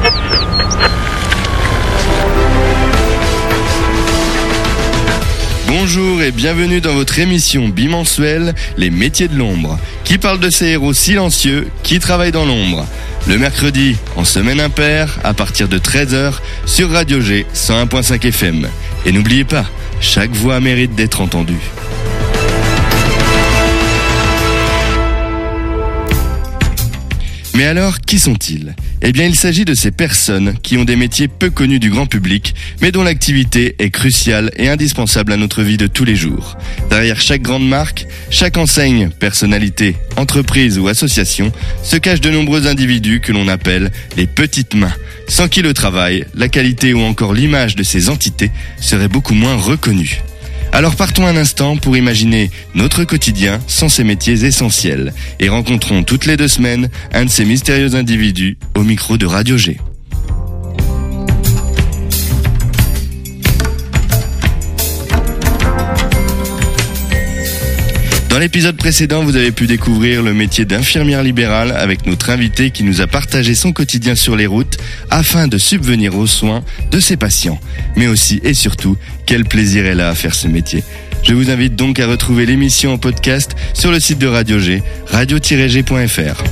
Bonjour et bienvenue dans votre émission bimensuelle Les métiers de l'ombre, qui parle de ces héros silencieux qui travaillent dans l'ombre. Le mercredi, en semaine impaire, à partir de 13h, sur Radio G 101.5 FM. Et n'oubliez pas, chaque voix mérite d'être entendue. Mais alors, qui sont-ils ? Eh bien, il s'agit de ces personnes qui ont des métiers peu connus du grand public, mais dont l'activité est cruciale et indispensable à notre vie de tous les jours. Derrière chaque grande marque, chaque enseigne, personnalité, entreprise ou association, se cachent de nombreux individus que l'on appelle les petites mains, sans qui le travail, la qualité ou encore l'image de ces entités serait beaucoup moins reconnue. Alors partons un instant pour imaginer notre quotidien sans ces métiers essentiels et rencontrons toutes les 2 semaines un de ces mystérieux individus au micro de Radio G. Dans l'épisode précédent, vous avez pu découvrir le métier d'infirmière libérale avec notre invité qui nous a partagé son quotidien sur les routes afin de subvenir aux soins de ses patients. Mais aussi et surtout, quel plaisir elle a à faire ce métier. Je vous invite donc à retrouver l'émission en podcast sur le site de Radio G, radio-g.fr.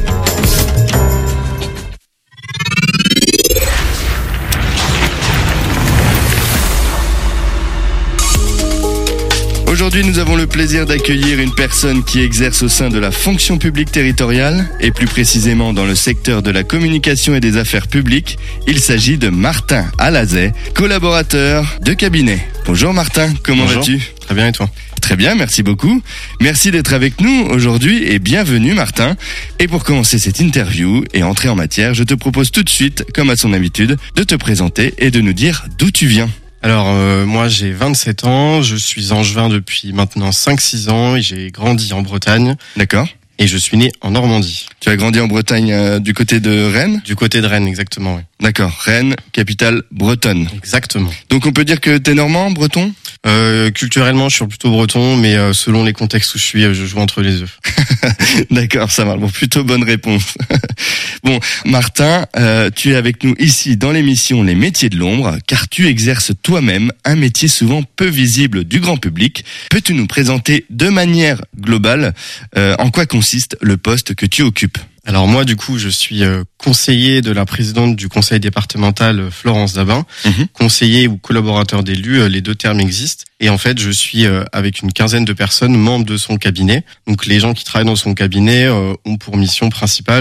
Aujourd'hui, nous avons le plaisir d'accueillir une personne qui exerce au sein de la fonction publique territoriale et plus précisément dans le secteur de la communication et des affaires publiques. Il s'agit de Martin Alazet, collaborateur de cabinet. Bonjour Martin, comment vas-tu ? Très bien et toi ? Très bien, merci beaucoup. Merci d'être avec nous aujourd'hui et bienvenue Martin. Et pour commencer cette interview et entrer en matière, je te propose tout de suite, comme à son habitude, de te présenter et de nous dire d'où tu viens. Alors moi j'ai 27 ans, je suis angevin depuis maintenant 5-6 ans et j'ai grandi en Bretagne. D'accord. Et je suis né en Normandie. Tu as grandi en Bretagne du côté de Rennes ? Du côté de Rennes, exactement, oui. D'accord, Rennes, capitale bretonne. Exactement. Donc on peut dire que t'es normand, breton ? Culturellement, je suis plutôt breton, mais selon les contextes où je suis, je joue entre les deux. D'accord, ça marche. Bon, plutôt bonne réponse. Bon, Martin, tu es avec nous ici dans l'émission Les métiers de l'ombre, car tu exerces toi-même un métier souvent peu visible du grand public. Peux-tu nous présenter de manière globale en quoi consiste le poste que tu occupes ? Alors moi, du coup, je suis conseiller de la présidente du conseil départemental, Florence Dabin. Conseiller ou collaborateur d'élu, les deux termes existent. Et en fait, je suis avec une quinzaine de personnes membres de son cabinet. Donc les gens qui travaillent dans son cabinet ont pour mission principale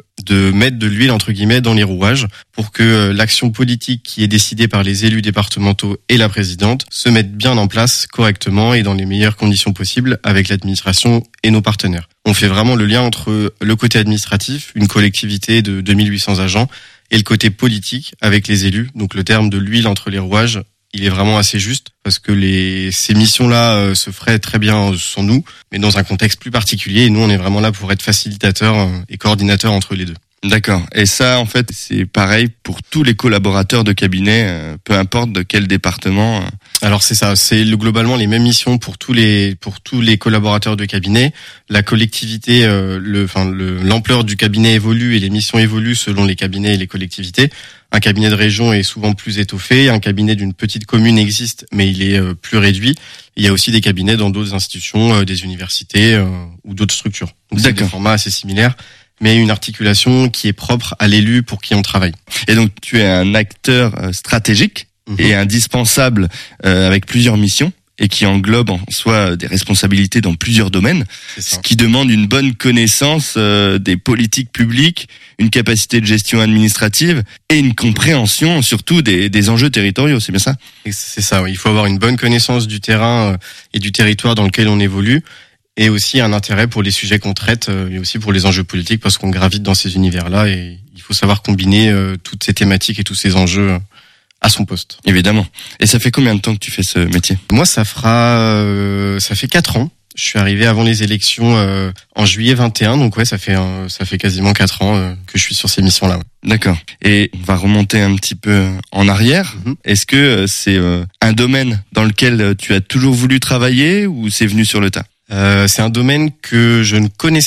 de mettre de l'huile, entre guillemets, dans les rouages pour que l'action politique qui est décidée par les élus départementaux et la présidente se mette bien en place correctement et dans les meilleures conditions possibles avec l'administration et nos partenaires. On fait vraiment le lien entre le côté administratif, une collectivité de 2800 agents, et le côté politique avec les élus. Donc le terme de l'huile entre les rouages, il est vraiment assez juste parce que ces missions-là se feraient très bien sans nous, mais dans un contexte plus particulier. Et nous, on est vraiment là pour être facilitateur et coordinateur entre les deux. D'accord. Et ça, en fait, c'est pareil pour tous les collaborateurs de cabinet, peu importe de quel département. Alors c'est ça, c'est globalement les mêmes missions pour tous les collaborateurs de cabinet. La collectivité, l'ampleur du cabinet évolue et les missions évoluent selon les cabinets et les collectivités. Un cabinet de région est souvent plus étoffé, un cabinet d'une petite commune existe, mais il est plus réduit. Il y a aussi des cabinets dans d'autres institutions, des universités ou d'autres structures. Donc c'est des formats assez similaires, mais une articulation qui est propre à l'élu pour qui on travaille. Et donc tu es un acteur stratégique et indispensable avec plusieurs missions et qui englobe en soi des responsabilités dans plusieurs domaines, ce qui demande une bonne connaissance des politiques publiques, une capacité de gestion administrative et une compréhension surtout des enjeux territoriaux, c'est bien ça ? C'est ça, oui. Il faut avoir une bonne connaissance du terrain et du territoire dans lequel on évolue, et aussi un intérêt pour les sujets qu'on traite et aussi pour les enjeux politiques parce qu'on gravite dans ces univers-là et il faut savoir combiner toutes ces thématiques et tous ces enjeux à son poste. Évidemment. Et ça fait combien de temps que tu fais ce métier ? Moi, ça fait 4 ans. Je suis arrivé avant les élections en juillet 21, donc ouais, ça fait quasiment 4 ans que je suis sur ces missions-là. Ouais. D'accord. Et on va remonter un petit peu en arrière. Est-ce que c'est un domaine dans lequel tu as toujours voulu travailler ou c'est venu sur le tas ? C'est un domaine que je ne connaissais pas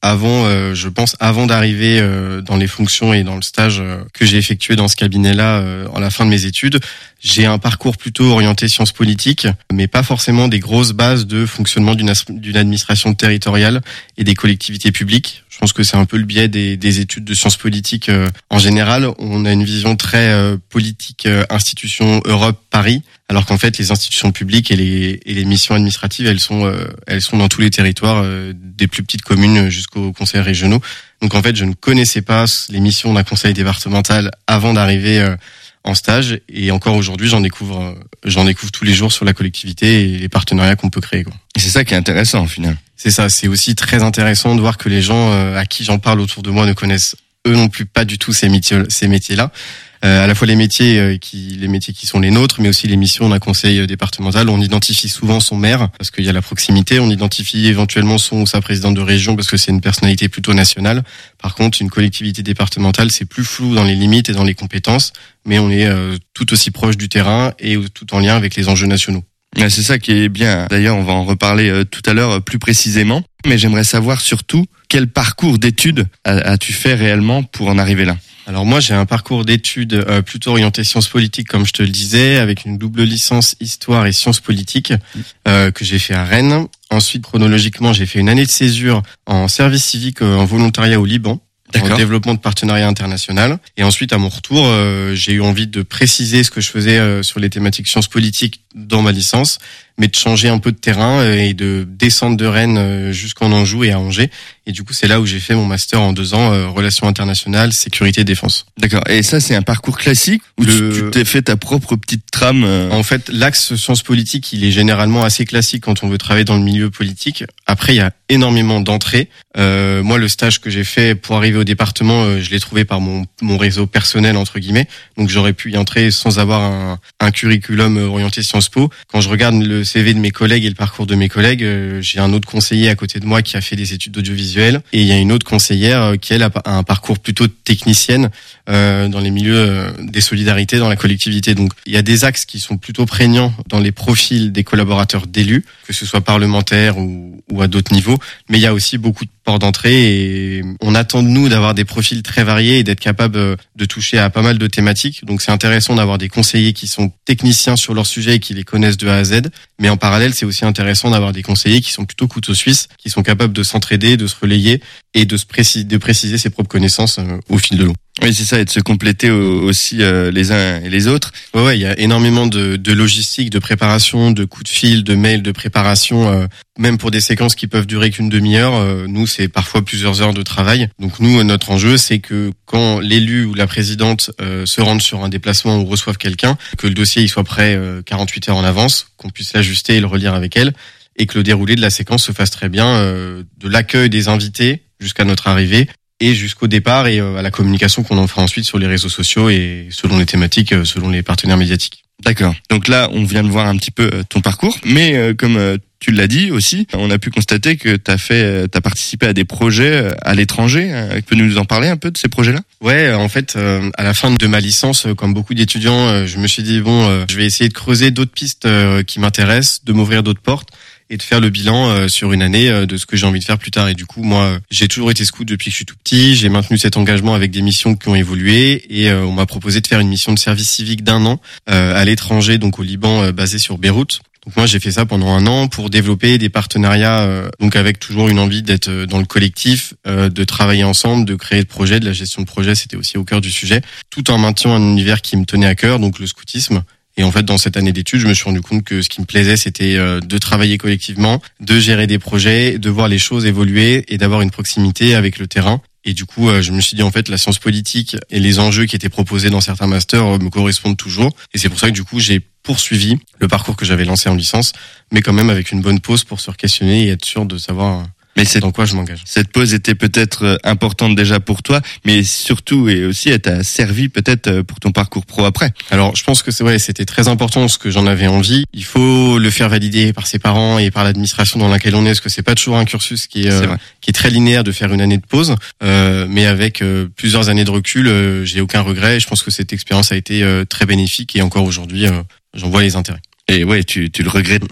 je pense avant d'arriver dans les fonctions et dans le stage que j'ai effectué dans ce cabinet-là à la fin de mes études, j'ai un parcours plutôt orienté sciences politiques, mais pas forcément des grosses bases de fonctionnement d'une administration territoriale et des collectivités publiques. Je pense que c'est un peu le biais des études de sciences politiques en général. On a une vision très politique, institution Europe, Paris, alors qu'en fait les institutions publiques et les missions administratives, elles sont dans tous les territoires, des plus petites communes jusqu'aux conseils régionaux. Donc en fait, je ne connaissais pas les missions d'un conseil départemental avant d'arriver en stage, et encore aujourd'hui j'en découvre tous les jours sur la collectivité et les partenariats qu'on peut créer, quoi. Et c'est ça qui est intéressant au final. C'est ça, c'est aussi très intéressant de voir que les gens à qui j'en parle autour de moi ne connaissent eux non plus pas du tout ces métiers-là. À la fois les métiers qui sont les nôtres, mais aussi les missions d'un conseil départemental. On identifie souvent son maire parce qu'il y a la proximité. On identifie éventuellement son ou sa présidente de région parce que c'est une personnalité plutôt nationale. Par contre, une collectivité départementale, c'est plus flou dans les limites et dans les compétences, mais on est tout aussi proche du terrain et tout en lien avec les enjeux nationaux. C'est ça qui est bien. D'ailleurs, on va en reparler tout à l'heure plus précisément. Mais j'aimerais savoir surtout quel parcours d'études as-tu fait réellement pour en arriver là? Alors moi, j'ai un parcours d'études plutôt orienté sciences politiques, comme je te le disais, avec une double licence histoire et sciences politiques que j'ai fait à Rennes. Ensuite, chronologiquement, j'ai fait une année de césure en service civique en volontariat au Liban. En développement de partenariat international. Et ensuite, à mon retour, j'ai eu envie de préciser ce que je faisais sur les thématiques sciences politiques dans ma licence, mais de changer un peu de terrain et de descendre de Rennes jusqu'en Anjou et à Angers. Et du coup, c'est là où j'ai fait mon master en 2 ans, relations internationales, sécurité et défense. D'accord. Et ça, c'est un parcours classique où tu t'es fait ta propre petite trame En fait, l'axe sciences politiques, il est généralement assez classique quand on veut travailler dans le milieu politique. Après, il y a énormément d'entrées. Moi, le stage que j'ai fait pour arriver au département, je l'ai trouvé par mon réseau personnel, entre guillemets. Donc, j'aurais pu y entrer sans avoir un curriculum orienté Sciences Po. Quand je regarde le CV de mes collègues et le parcours de mes collègues, j'ai un autre conseiller à côté de moi qui a fait des études d'audiovisuel, et il y a une autre conseillère qui, elle, a un parcours plutôt technicienne dans les milieux des solidarités dans la collectivité. Donc, il y a des axes qui sont plutôt prégnants dans les profils des collaborateurs d'élus, que ce soit parlementaires ou à d'autres niveaux, mais il y a aussi beaucoup de portes d'entrée et on attend de nous d'avoir des profils très variés et d'être capable de toucher à pas mal de thématiques. Donc c'est intéressant d'avoir des conseillers qui sont techniciens sur leur sujet et qui les connaissent de A à Z, mais en parallèle c'est aussi intéressant d'avoir des conseillers qui sont plutôt couteau suisse, qui sont capables de s'entraider, de se relayer et de préciser ses propres connaissances au fil de l'eau. Oui, c'est ça, et de se compléter aussi les uns et les autres. Ouais, il y a énormément de logistique, de préparation, de coups de fil, de mails, de préparation, même pour des séquences qui peuvent durer qu'une demi-heure. Nous, c'est parfois plusieurs heures de travail. Donc nous, notre enjeu, c'est que quand l'élu ou la présidente se rendent sur un déplacement ou reçoivent quelqu'un, que le dossier il soit prêt 48 heures en avance, qu'on puisse l'ajuster et le relire avec elle, et que le déroulé de la séquence se fasse très bien, de l'accueil des invités jusqu'à notre arrivée, et jusqu'au départ et à la communication qu'on en fera ensuite sur les réseaux sociaux et selon les thématiques, selon les partenaires médiatiques. D'accord. Donc là, on vient de voir un petit peu ton parcours, mais comme tu l'as dit aussi, on a pu constater que t'as participé à des projets à l'étranger. Tu peux nous en parler un peu de ces projets-là? Ouais, en fait, à la fin de ma licence, comme beaucoup d'étudiants, je me suis dit je vais essayer de creuser d'autres pistes qui m'intéressent, de m'ouvrir d'autres portes, et de faire le bilan sur une année de ce que j'ai envie de faire plus tard. Et du coup, moi, j'ai toujours été scout depuis que je suis tout petit. J'ai maintenu cet engagement avec des missions qui ont évolué et on m'a proposé de faire une mission de service civique d'1 an à l'étranger, donc au Liban, basé sur Beyrouth. Donc moi, j'ai fait ça pendant 1 an pour développer des partenariats, donc avec toujours une envie d'être dans le collectif, de travailler ensemble, de créer des projets, de la gestion de projet, c'était aussi au cœur du sujet, tout en maintenant un univers qui me tenait à cœur, donc le scoutisme. Et en fait, dans cette année d'études, je me suis rendu compte que ce qui me plaisait, c'était de travailler collectivement, de gérer des projets, de voir les choses évoluer et d'avoir une proximité avec le terrain. Et du coup, je me suis dit, en fait, la science politique et les enjeux qui étaient proposés dans certains masters me correspondent toujours. Et c'est pour ça que du coup, j'ai poursuivi le parcours que j'avais lancé en licence, mais quand même avec une bonne pause pour se re-questionner et être sûr de savoir dans quoi je m'engage. Cette pause était peut-être importante déjà pour toi, mais surtout et aussi elle t'a servi peut-être pour ton parcours pro après. Alors je pense que c'était très important ce que j'en avais envie. Il faut le faire valider par ses parents et par l'administration dans laquelle on est, parce que c'est pas toujours un cursus qui est très linéaire de faire une année de pause, mais avec plusieurs années de recul, j'ai aucun regret. Et je pense que cette expérience a été très bénéfique et encore aujourd'hui, j'en vois les intérêts. Et ouais, tu le regrettes pas.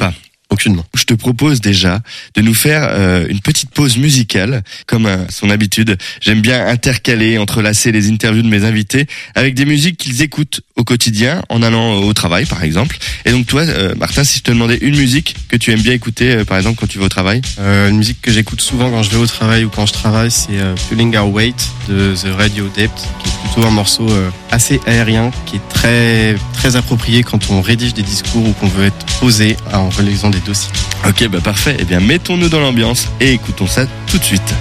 Aucunement. Je te propose déjà de nous faire une petite pause musicale, comme à son habitude. J'aime bien intercaler, entrelacer les interviews de mes invités avec des musiques qu'ils écoutent au quotidien, en allant au travail par exemple. Et donc toi, Martin, si je te demandais une musique que tu aimes bien écouter, par exemple quand tu vas au travail. Une musique que j'écoute souvent quand je vais au travail ou quand je travaille, c'est Pulling Our Weight de The Radio Depth, qui est plutôt un morceau assez aérien, qui est très très approprié quand on rédige des discours ou qu'on veut être posé en relisant des dossiers. Ok, bah parfait. Eh bien, mettons-nous dans l'ambiance et écoutons ça tout de suite.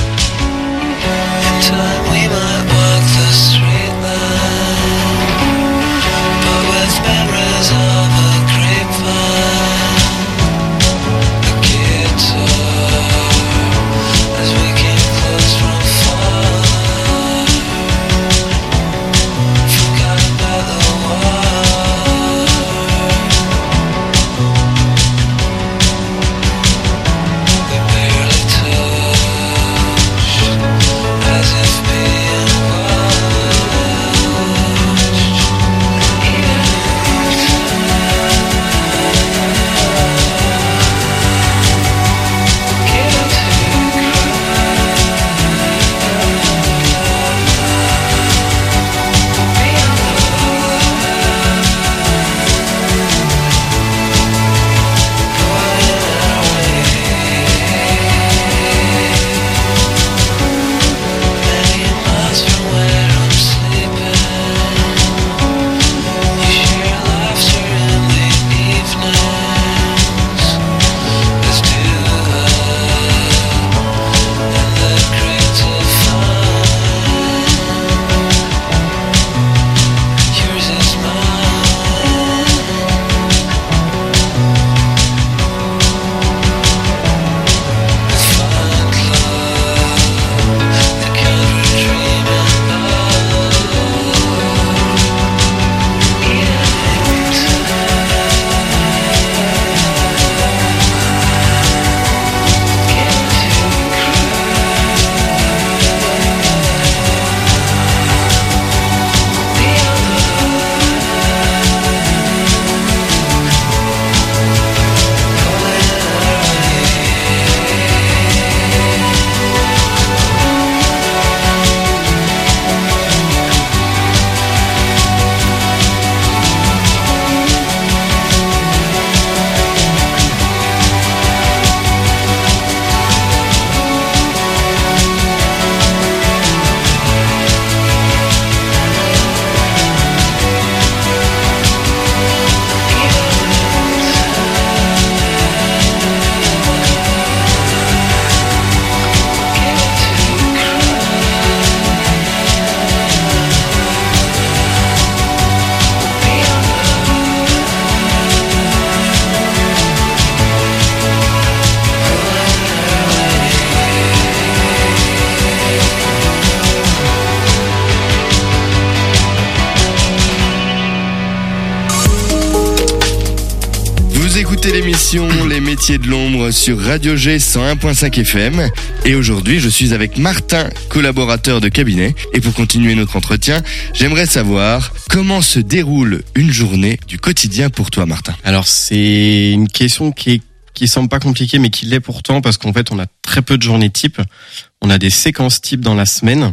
Vous écoutez l'émission Les métiers de l'ombre sur Radio G 101.5 FM et aujourd'hui je suis avec Martin, collaborateur de cabinet, et pour continuer notre entretien, j'aimerais savoir comment se déroule une journée du quotidien pour toi, Martin. Alors c'est une question qui semble pas compliquée mais qui l'est pourtant parce qu'en fait on a très peu de journées types, on a des séquences types dans la semaine.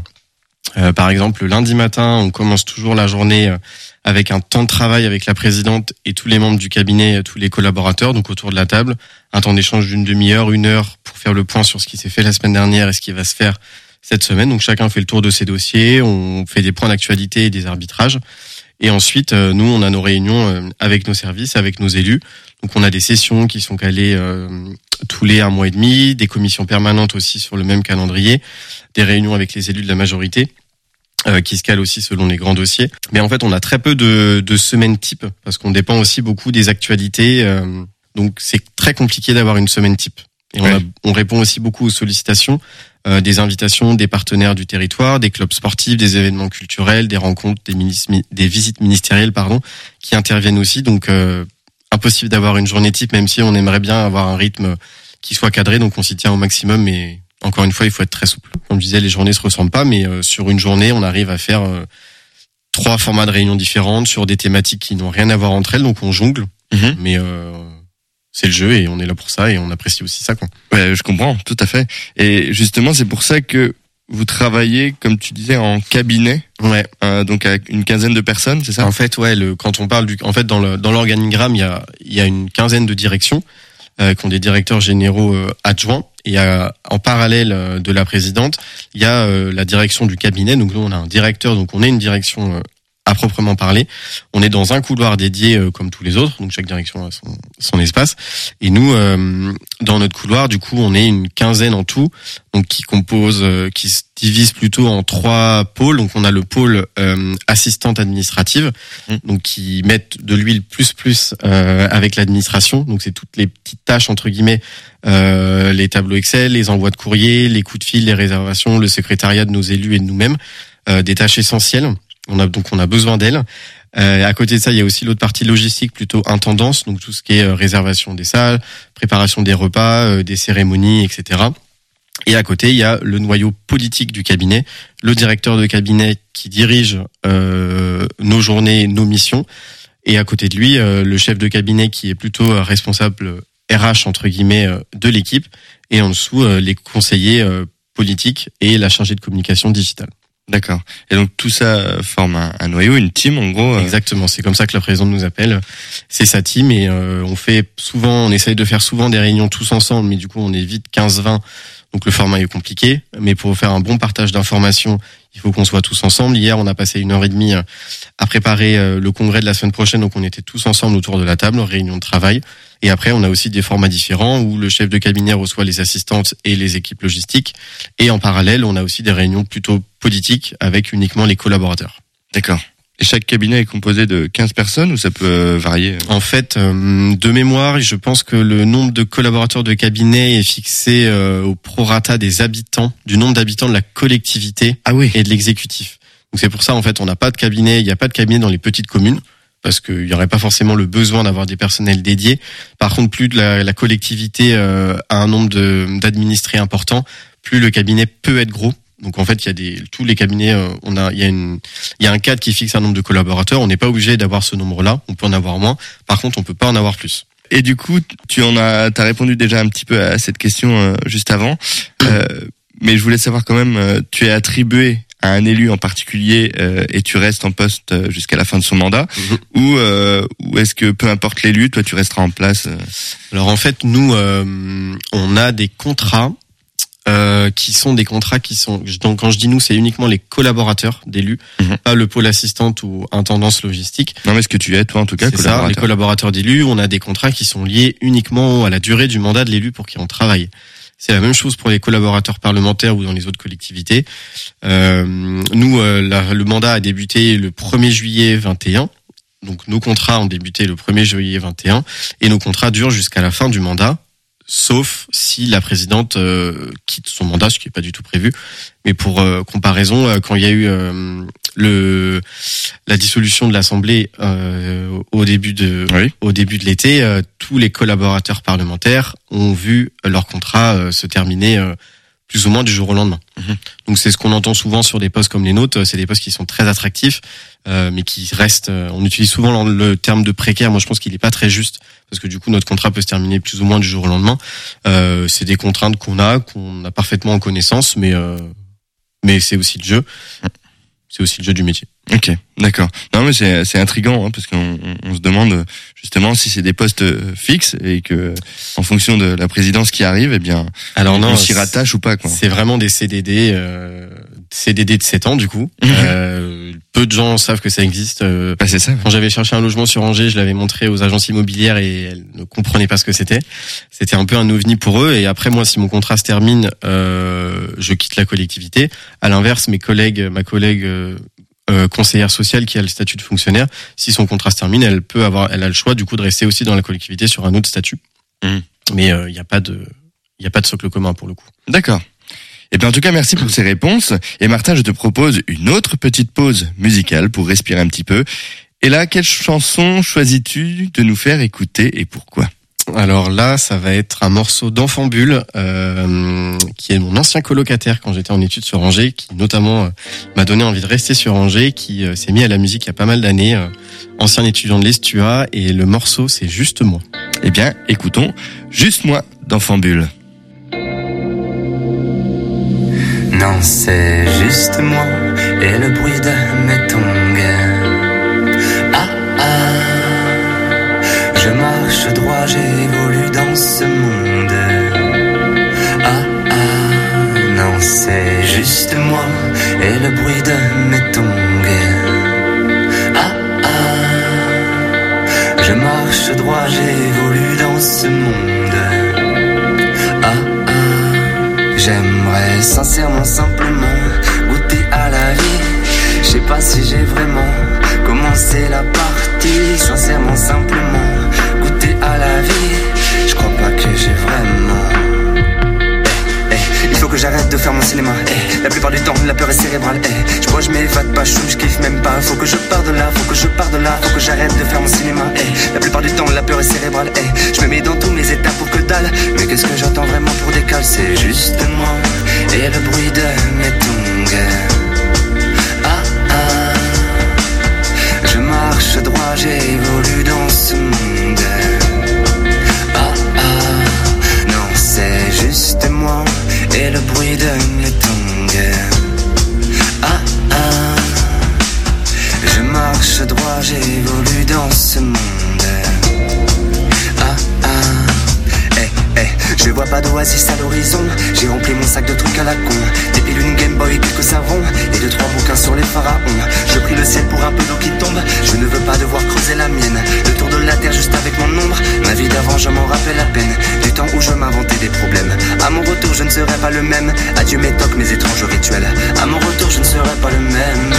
Par exemple, le lundi matin, on commence toujours la journée avec un temps de travail avec la présidente et tous les membres du cabinet, tous les collaborateurs, donc autour de la table. Un temps d'échange d'une demi-heure, 1 heure pour faire le point sur ce qui s'est fait la semaine dernière et ce qui va se faire cette semaine. Donc chacun fait le tour de ses dossiers, on fait des points d'actualité et des arbitrages. Et ensuite, nous, on a nos réunions avec nos services, avec nos élus. Donc on a des sessions qui sont calées tous les 1 mois et demi, des commissions permanentes aussi sur le même calendrier, des réunions avec les élus de la majorité. Qui se calent aussi selon les grands dossiers. Mais en fait, on a très peu de semaines type parce qu'on dépend aussi beaucoup des actualités. Donc, c'est très compliqué d'avoir une semaine type. Et on répond aussi beaucoup aux sollicitations, des invitations des partenaires du territoire, des clubs sportifs, des événements culturels, des rencontres, des visites ministérielles, qui interviennent aussi. Donc, impossible d'avoir une journée type, même si on aimerait bien avoir un rythme qui soit cadré. Donc, on s'y tient au maximum, mais encore une fois, il faut être très souple. Comme je disais, les journées se ressemblent pas, mais sur une journée, on arrive à faire 3 formats de réunions différentes sur des thématiques qui n'ont rien à voir entre elles, donc on jongle. Mais c'est le jeu et on est là pour ça et on apprécie aussi ça, quoi. Ouais, je comprends, tout à fait. Et justement, c'est pour ça que vous travaillez, comme tu disais, en cabinet. Ouais. Donc avec une quinzaine de personnes, c'est ça? En fait, ouais, quand on parle en fait, dans l'organigramme, il y a une quinzaine de directions, qui ont des directeurs généraux adjoints. Et en parallèle de la présidente, il y a la direction du cabinet. Donc nous, on a un directeur, donc on est une direction à proprement parler. On est dans un couloir dédié comme tous les autres, donc chaque direction a son espace. Et nous, dans notre couloir, du coup, on est une quinzaine en tout, donc qui se divise plutôt en 3 pôles. Donc on a le pôle assistante administrative, donc qui mettent de l'huile plus avec l'administration. Donc c'est toutes les petites tâches entre guillemets, les tableaux Excel, les envois de courrier, les coups de fil, les réservations, le secrétariat de nos élus et de nous-mêmes, des tâches essentielles. On a besoin d'elle. À côté de ça, il y a aussi l'autre partie logistique, plutôt intendance, donc tout ce qui est réservation des salles, préparation des repas, des cérémonies, etc. Et à côté, il y a le noyau politique du cabinet, le directeur de cabinet qui dirige nos journées, nos missions. Et à côté de lui, le chef de cabinet qui est plutôt responsable RH entre guillemets de l'équipe. Et en dessous, les conseillers politiques et la chargée de communication digitale. D'accord. Et donc tout ça forme un noyau, une team en gros. Exactement, c'est comme ça que la présidente nous appelle. C'est sa team et on essaye de faire souvent des réunions tous ensemble, mais du coup on est vite 15-20, donc le format est compliqué. Mais pour faire un bon partage d'informations, il faut qu'on soit tous ensemble. Hier, on a passé 1h30 à préparer le congrès de la semaine prochaine, donc on était tous ensemble autour de la table, en réunion de travail. Et après, on a aussi des formats différents où le chef de cabinet reçoit les assistantes et les équipes logistiques. Et en parallèle, on a aussi des réunions plutôt politiques avec uniquement les collaborateurs. D'accord. Et chaque cabinet est composé de 15 personnes ou ça peut varier? En fait, de mémoire, je pense que le nombre de collaborateurs de cabinet est fixé au prorata des habitants, du nombre d'habitants de la collectivité et de l'exécutif. Donc c'est pour ça, en fait, il n'y a pas de cabinet dans les petites communes, parce qu'il n'y aurait pas forcément le besoin d'avoir des personnels dédiés. Par contre, plus de la collectivité a un nombre d'administrés important, plus le cabinet peut être gros. Donc en fait, tous les cabinets, il y a un cadre qui fixe un nombre de collaborateurs. On n'est pas obligé d'avoir ce nombre-là. On peut en avoir moins. Par contre, on peut pas en avoir plus. Et du coup, t'as répondu déjà un petit peu à cette question juste avant. Mais je voulais savoir quand même, tu es attribué à un élu en particulier et tu restes en poste jusqu'à la fin de son mandat, ou est-ce que peu importe l'élu, toi tu resteras en place? Alors en fait, nous, on a des contrats qui sont, donc quand je dis nous, c'est uniquement les collaborateurs d'élus, pas le pôle assistante ou intendance logistique. Non, mais ce que tu es, toi en tout cas, c'est ça, les collaborateurs d'élus. On a des contrats qui sont liés uniquement à la durée du mandat de l'élu pour qui on travaille. C'est la même chose pour les collaborateurs parlementaires ou dans les autres collectivités. Le mandat a débuté le 1er juillet 21. Donc nos contrats ont débuté le 1er juillet 21 et nos contrats durent jusqu'à la fin du mandat, sauf si la présidente quitte son mandat, ce qui n'est pas du tout prévu. Mais pour comparaison, quand il y a eu la dissolution de l'Assemblée au début de l'été, tous les collaborateurs parlementaires ont vu leur contrat se terminer plus ou moins du jour au lendemain. Donc c'est ce qu'on entend souvent sur des postes comme les nôtres. C'est des postes qui sont très attractifs, mais qui restent. On utilise souvent le terme de précaire. Moi, je pense qu'il n'est pas très juste parce que du coup, notre contrat peut se terminer plus ou moins du jour au lendemain. C'est des contraintes qu'on a parfaitement en connaissance, mais c'est aussi le jeu. C'est aussi le jeu du métier. Ok, d'accord. Non, mais c'est intriguant, parce qu'on se demande justement si c'est des postes fixes et que en fonction de la présidence qui arrive, eh bien, on s'y rattache ou pas, quoi. C'est vraiment des CDD de 7 ans du coup. Peu de gens savent que ça existe. C'est ça. Quand j'avais cherché un logement sur Angers, je l'avais montré aux agences immobilières et elles ne comprenaient pas ce que c'était. C'était un peu un ovni pour eux. Et après, moi, si mon contrat se termine, je quitte la collectivité. À l'inverse, ma collègue conseillère sociale qui a le statut de fonctionnaire, si son contrat se termine, elle a le choix du coup de rester aussi dans la collectivité sur un autre statut. Mais il y a pas de socle commun pour le coup. D'accord. Et bien en tout cas, merci pour ces réponses. Et Martin, je te propose une autre petite pause musicale pour respirer un petit peu. Et là, quelle chanson choisis-tu de nous faire écouter et pourquoi? Alors là, ça va être un morceau d'Enfant Bulle, qui est mon ancien colocataire quand j'étais en études sur Angers, qui notamment m'a donné envie de rester sur Angers, qui s'est mis à la musique il y a pas mal d'années, ancien étudiant de l'Estua, et le morceau c'est Juste moi. Eh bien, écoutons Juste moi d'Enfant Bulle. Non, c'est juste moi et le bruit de mes tongs. Ah ah, je marche droit, j'évolue dans ce monde. Ah ah, non, c'est juste moi et le bruit de mes tongs. Ah ah, je marche droit, j'évolue dans ce monde. Ah ah, j'aimerais sincèrement simplement goûter à la vie. Je sais pas si j'ai vraiment commencé la partie. Sincèrement simplement goûter à la vie. Je crois pas que j'ai vraiment. Il faut que j'arrête de faire mon cinéma. La plupart du temps la peur est cérébrale. Je crois que je m'évade pas, je kiffe même pas. Faut que je parte de là, faut que je parte de là. Faut que j'arrête de faire mon cinéma. La plupart du temps la peur est cérébrale. Je me mets dans tous mes états pour que dalle. Mais qu'est-ce que j'attends vraiment pour décaler? C'est juste moi et le bruit de mes tongs. Ah ah, je marche droit, j'évolue dans ce monde. Ah ah, non c'est juste moi et le bruit de mes tongs. Ah ah, je marche droit, j'évolue dans ce monde. Ah ah, je vois pas d'oasis à l'horizon. J'ai rempli mon sac de trucs à la con. Des pilules, une Game Boy, quelques savons et 2-3 bouquins sur les pharaons. Je prie le ciel pour un peu d'eau qui tombe. Je ne veux pas devoir creuser la mienne. Le tour de la terre juste avec mon ombre. Ma vie d'avant je m'en rappelle à peine. Du temps où je m'inventais des problèmes. À mon retour je ne serai pas le même. Adieu mes tocs, mes étranges rituels. À mon retour je ne serai pas le même.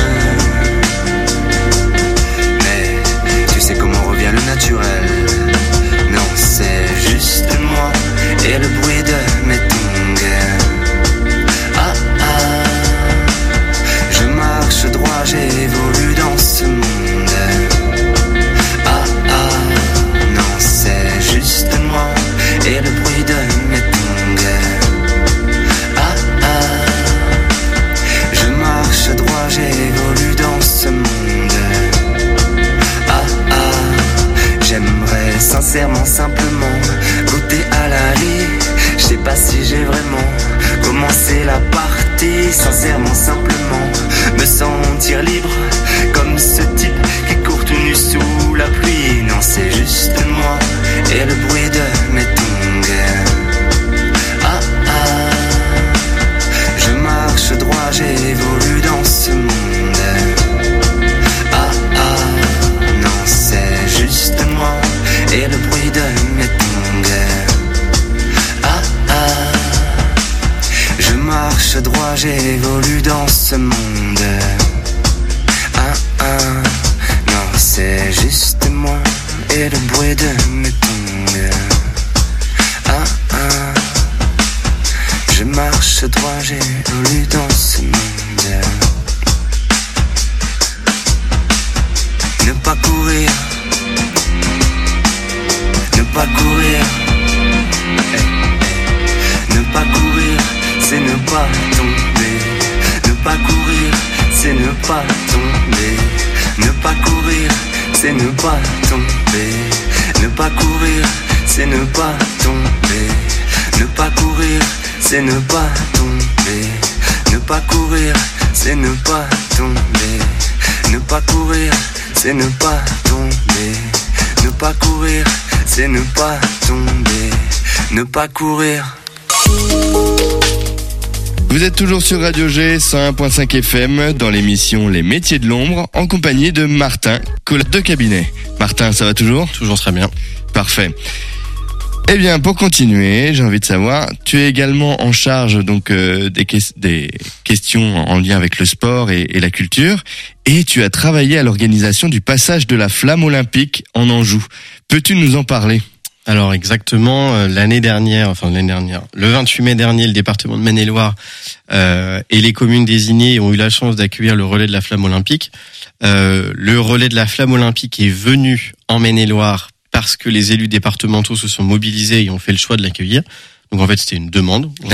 Mais tu sais comment revient le naturel. Non c'est juste moi et le bruit de mes tongs. Ah ah, je marche droit, j'évolue dans ce monde. Ah ah, non c'est juste moi et le bruit de mes tongs. Ah ah, je marche droit, j'évolue dans ce monde. Ah ah, j'aimerais sincèrement simplement goûter à la vie. Je sais pas si j'ai vraiment commencé la partie. Sincèrement simplement me sentir libre comme ce type qui court tout nu sous la pluie. Non c'est juste moi et le bruit de mes tongs. Ah ah, je marche droit, j'évolue dans ce monde. Ah ah, non c'est juste moi et le bruit de mes tongs. Ah ah, je marche droit, j'évolue dans ce monde. Ah ah, non c'est juste moi et le bruit de mes tongs. Ah ah, je marche droit, j'évolue dans ce monde. Ne pas courir, ne pas courir, ne pas courir, c'est ne pas tomber. Ne pas courir, c'est ne pas tomber. Ne pas courir, c'est ne pas tomber. Ne pas courir, c'est ne pas tomber. Ne pas courir, c'est ne pas tomber. Ne pas courir, c'est ne pas tomber. Ne pas courir, c'est ne pas tomber. Ne pas courir, c'est ne pas tomber. Ne pas courir. Vous êtes toujours sur Radio G 101.5 FM dans l'émission Les Métiers de l'Ombre en compagnie de Martin, collègue de cabinet. Martin, ça va toujours ? Toujours très bien. Parfait. Eh bien, pour continuer, j'ai envie de savoir, tu es également en charge donc des questions en lien avec le sport et la culture, et tu as travaillé à l'organisation du passage de la flamme olympique en Anjou. Peux-tu nous en parler ? Alors exactement, l'année dernière, le 28 mai dernier, le département de Maine-et-Loire et les communes désignées ont eu la chance d'accueillir le relais de la flamme olympique. Le relais de la flamme olympique est venu en Maine-et-Loire parce que les élus départementaux se sont mobilisés et ont fait le choix de l'accueillir. Donc en fait, c'était une demande. On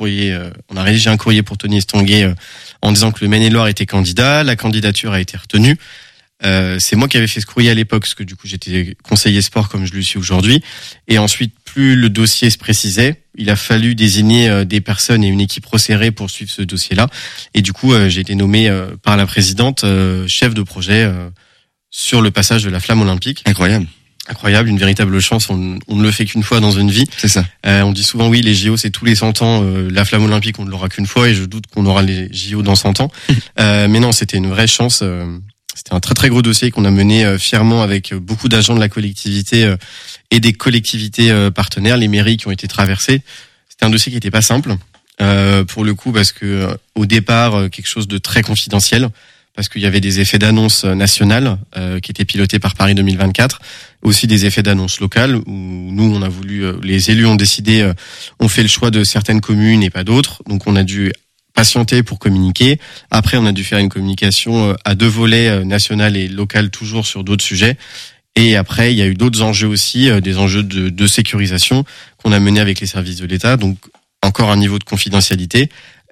a rédigé un courrier pour Tony Estanguet en disant que le Maine-et-Loire était candidat. La candidature a été retenue. C'est moi qui avais fait ce courrier à l'époque, parce que du coup j'étais conseiller sport comme je le suis aujourd'hui. Et ensuite, plus le dossier se précisait, il a fallu désigner des personnes et une équipe resserrée pour suivre ce dossier-là. Et du coup, j'ai été nommé par la présidente chef de projet sur le passage de la flamme olympique. Incroyable, une véritable chance. On ne le fait qu'une fois dans une vie. C'est ça. On dit souvent oui, les JO c'est tous les 100 ans. La flamme olympique on ne l'aura qu'une fois, et je doute qu'on aura les JO dans 100 ans. Mais non, c'était une vraie chance. C'était un très très gros dossier qu'on a mené fièrement avec beaucoup d'agents de la collectivité et des collectivités partenaires, les mairies qui ont été traversées. C'était un dossier qui n'était pas simple pour le coup, parce que au départ quelque chose de très confidentiel, parce qu'il y avait des effets d'annonce nationales qui étaient pilotés par Paris 2024, aussi des effets d'annonce locales où nous on a voulu, les élus ont décidé, on fait le choix de certaines communes et pas d'autres, donc on a dû patienter pour communiquer. Après, on a dû faire une communication à 2 volets, national et local, toujours sur d'autres sujets. Et après, il y a eu d'autres enjeux aussi, des enjeux de sécurisation qu'on a menés avec les services de l'État. Donc, encore un niveau de confidentialité.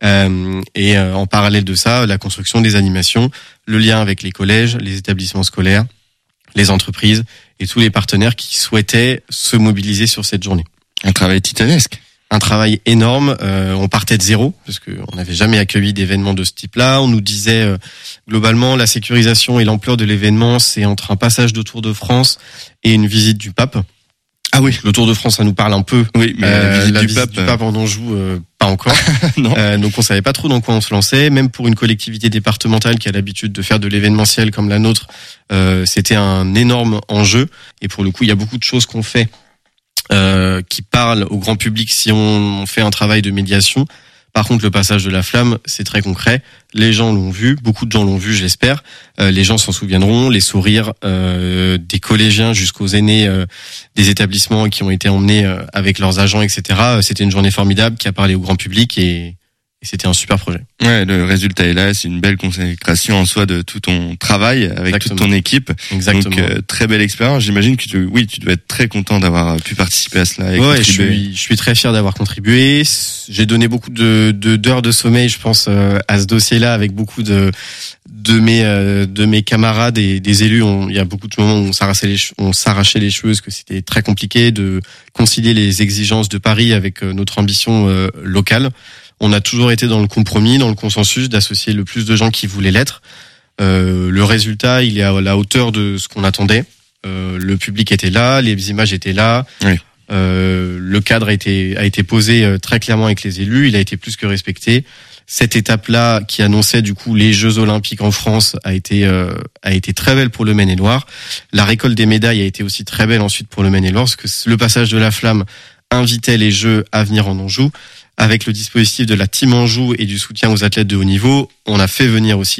Et en parallèle de ça, la construction des animations, le lien avec les collèges, les établissements scolaires, les entreprises et tous les partenaires qui souhaitaient se mobiliser sur cette journée. Un travail titanesque. Un travail énorme. On partait de zéro parce que on n'avait jamais accueilli d'événements de ce type-là. On nous disait globalement la sécurisation et l'ampleur de l'événement, c'est entre un passage de Tour de France et une visite du pape. Ah oui, le Tour de France, ça nous parle un peu. Oui, mais la visite du pape en Anjou, pas encore. Non. Donc on savait pas trop dans quoi on se lançait. Même pour une collectivité départementale qui a l'habitude de faire de l'événementiel comme la nôtre, c'était un énorme enjeu. Et pour le coup, il y a beaucoup de choses qu'on fait qui parlent au grand public si on fait un travail de médiation. Par contre, le passage de la flamme, c'est très concret. Les gens l'ont vu, beaucoup de gens l'ont vu, j'espère. Les gens s'en souviendront, les sourires des collégiens jusqu'aux aînés des établissements qui ont été emmenés avec leurs agents, etc. C'était une journée formidable qui a parlé au grand public et c'était un super projet. Ouais, le résultat est là, c'est une belle consécration en soi de tout ton travail avec Exactement. toute ton équipe. Exactement. Donc très belle expérience. J'imagine que tu dois être très content d'avoir pu participer à cela et ouais, contribuer. je suis très fier d'avoir contribué. J'ai donné beaucoup d'heures de sommeil, je pense, à ce dossier-là, avec beaucoup de mes camarades et des élus. Il y a beaucoup de moments où on s'arrachait les cheveux, parce que c'était très compliqué de concilier les exigences de Paris avec notre ambition locale. On a toujours été dans le compromis, dans le consensus, d'associer le plus de gens qui voulaient l'être. Le résultat, il est à la hauteur de ce qu'on attendait. Le public était là, les images étaient là. Oui. Le cadre a été posé très clairement avec les élus. Il a été plus que respecté. Cette étape-là, qui annonçait du coup les Jeux Olympiques en France, a été très belle pour le Maine-et-Loire. La récolte des médailles a été aussi très belle ensuite pour le Maine-et-Loire, parce que le passage de la flamme invitait les Jeux à venir en Anjou. Avec le dispositif de la Team Anjou et du soutien aux athlètes de haut niveau, on a fait venir aussi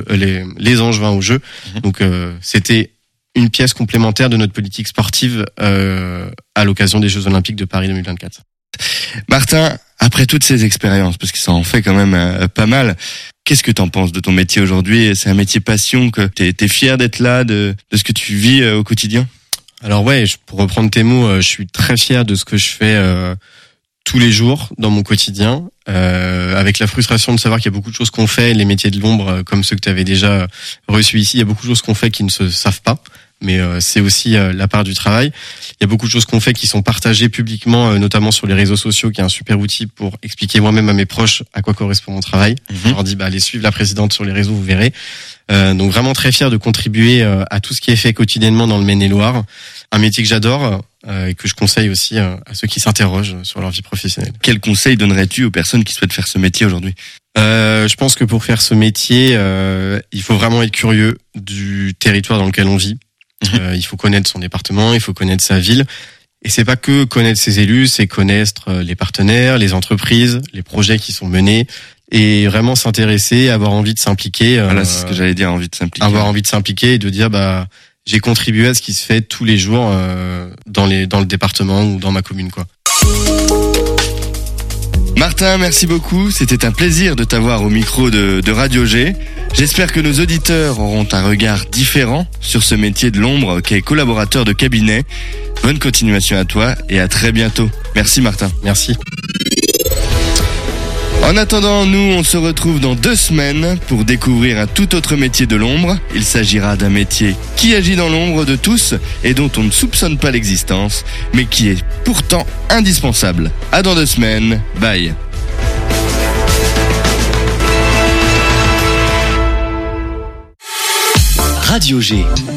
les Angevins aux Jeux. Donc c'était une pièce complémentaire de notre politique sportive à l'occasion des Jeux Olympiques de Paris 2024. Martin, après toutes ces expériences, parce que ça en fait quand même pas mal, qu'est-ce que t'en penses de ton métier aujourd'hui? C'est un métier passion, que t'es fier d'être là, de ce que tu vis au quotidien? Alors ouais, pour reprendre tes mots, je suis très fier de ce que je fais tous les jours dans mon quotidien, avec la frustration de savoir qu'il y a beaucoup de choses qu'on fait, les métiers de l'ombre comme ceux que tu avais déjà reçus ici, il y a beaucoup de choses qu'on fait qui ne se savent pas, mais c'est aussi la part du travail. Il y a beaucoup de choses qu'on fait qui sont partagées publiquement, notamment sur les réseaux sociaux, qui est un super outil pour expliquer moi-même à mes proches à quoi correspond mon travail. Je leur dis, allez suivre la présidente sur les réseaux, vous verrez. Donc vraiment très fier de contribuer à tout ce qui est fait quotidiennement dans le Maine-et-Loire. Un métier que j'adore et que je conseille aussi à ceux qui s'interrogent sur leur vie professionnelle. Quel conseil donnerais-tu aux personnes qui souhaitent faire ce métier aujourd'hui? Je pense que pour faire ce métier, il faut vraiment être curieux du territoire dans lequel on vit. Il faut connaître son département, il faut connaître sa ville. Et c'est pas que connaître ses élus, c'est connaître les partenaires, les entreprises, les projets qui sont menés. Et vraiment s'intéresser, avoir envie de s'impliquer. Voilà, c'est ce que j'allais dire, envie de s'impliquer. Avoir envie de s'impliquer et de dire, j'ai contribué à ce qui se fait tous les jours dans le département ou dans ma commune, quoi. Martin, merci beaucoup. C'était un plaisir de t'avoir au micro de Radio G. J'espère que nos auditeurs auront un regard différent sur ce métier de l'ombre qu'est collaborateur de cabinet. Bonne continuation à toi et à très bientôt. Merci Martin. Merci. En attendant, nous, on se retrouve dans 2 semaines pour découvrir un tout autre métier de l'ombre. Il s'agira d'un métier qui agit dans l'ombre de tous et dont on ne soupçonne pas l'existence, mais qui est pourtant indispensable. À dans 2 semaines. Bye. Radio G.